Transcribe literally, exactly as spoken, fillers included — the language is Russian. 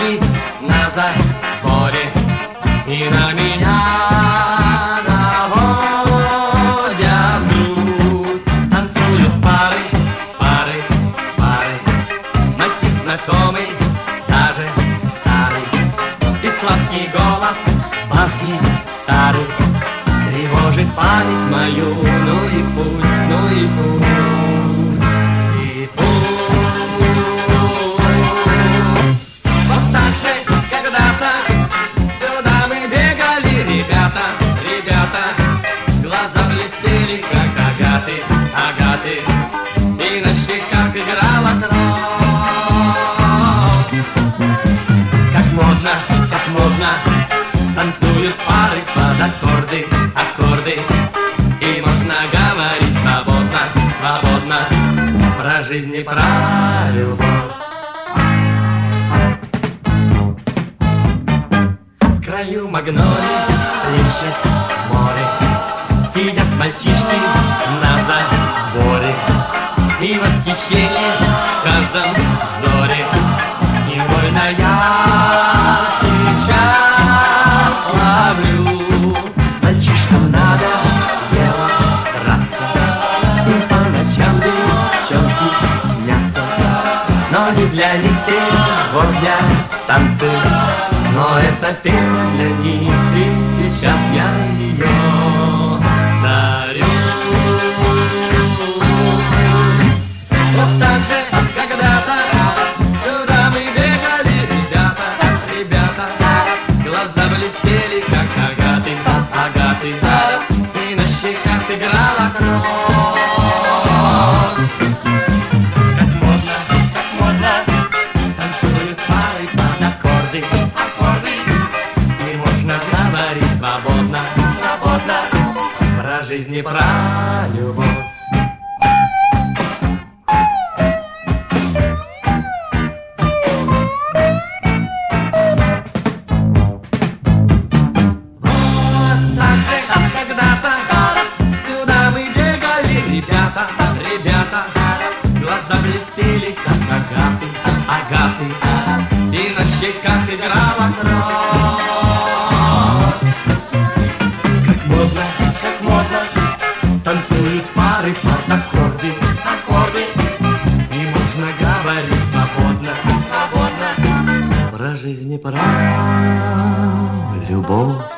мальчишки на заборе, и на меня наводят грусть. Танцуют пары, пары, пары, мотив знакомый, даже старый, и сладкий голос бас-гитары тревожит память мою. Ну и пусть, ну и пусть, и пусть. Вот так же когда-то сюда мы бегали, ребята, ребята, глаза блестели, как агаты, агаты, и на щеках играла кровь. Как модно, как модно танцуют пары под аккорды, аккорды, и можно говорить свободно, свободно про жизнь и про любовь. В краю магнолий плещет море, сидят мальчишки на заборе, и восхищение в каждом взоре. Невольно я сейчас ловлю. Мальчишкам надо дело драться, им по ночам девчонки снятся, но не для них сегодня танцы, но эта песня для них, и сейчас я ее дарю. Вот так же когда-то сюда мы бегали, ребята, ребята, глаза блестели, как агаты, агаты, и на щеках играла кровь. Как модно, как модно танцуют пары под аккорды, аккорды, и можно говорить свободно, свободно про жизнь и про любовь. Ребята, ребята, глаза блестели, как агаты, агаты, и на щеках играла кровь. Как модно, как модно танцуют пары под аккорды, аккорды, и можно говорить свободно, свободно про жизнь и про любовь.